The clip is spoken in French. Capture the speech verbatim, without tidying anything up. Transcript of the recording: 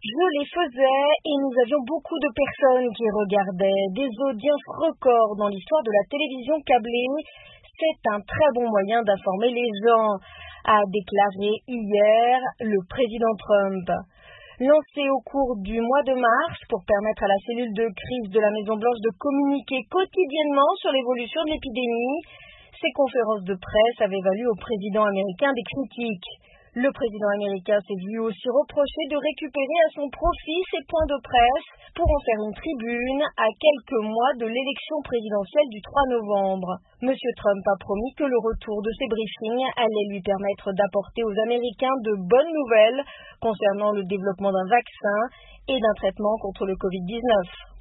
Je les faisais et nous avions beaucoup de personnes qui regardaient, des audiences records dans l'histoire de la télévision câblée. C'est un très bon moyen d'informer les gens, a déclaré hier le président Trump. Lancé au cours du mois de mars pour permettre à la cellule de crise de la Maison-Blanche de communiquer quotidiennement sur l'évolution de l'épidémie, ces conférences de presse avaient valu au président américain des critiques. Le président américain s'est vu aussi reprocher de récupérer à son profit ses points de presse pour en faire une tribune à quelques mois de l'élection présidentielle du trois novembre. Monsieur Trump a promis que le retour de ces briefings allait lui permettre d'apporter aux Américains de bonnes nouvelles concernant le développement d'un vaccin et d'un traitement contre le covid dix-neuf.